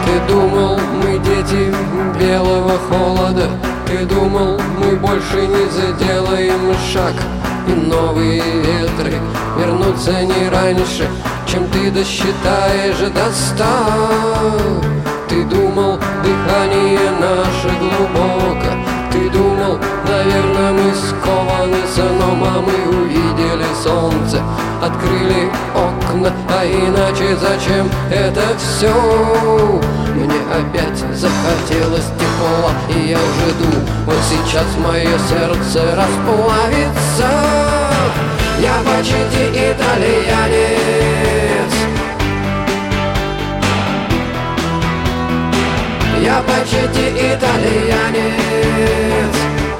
Ты думал, мы дети белого холода, ты думал, мы больше не заделаем шаг, и новые ветры вернутся не раньше, чем ты досчитаешь до 100. Ты думал, дыхание наше глубоко, ты думал, наверное, мы скованы сном, а мы увидели солнце, открыли окна, а иначе зачем это все? Мне опять захотелось тепла, и я жду, вот сейчас мое сердце расплавится. Я почти итальянец, я почти итальянец.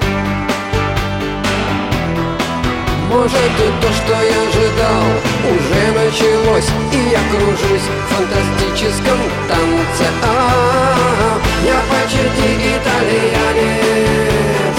Может, и то, что я ожидал, уже началось, и я кружусь в фантастическом танце. Я почти итальянец.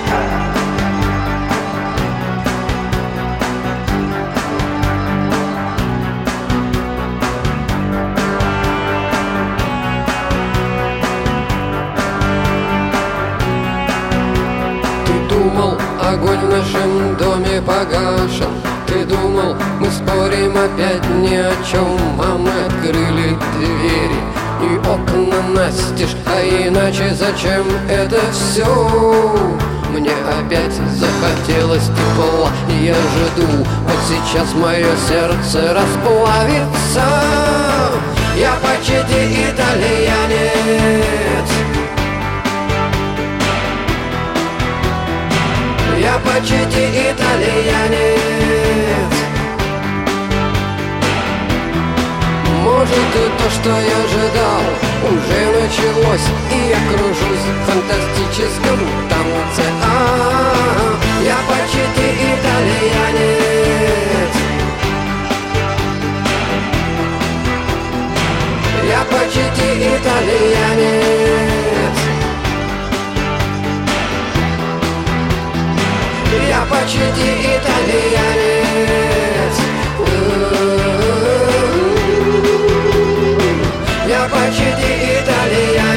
Ты думал, огонь в нашем доме погашен, ты думал, мы спорим опять ни о чем, а мы открыли двери и окна настежь, а иначе зачем это все? Мне опять захотелось тепла, и я жду, вот сейчас мое сердце расплавится. Я почти итальянец, я почти итальянец. Может, и то, что я ожидал, уже началось, и я кружусь в фантастическом танце. Я почти итальянец, я почти итальянец. Я почти итальянец. Я почти итальянец.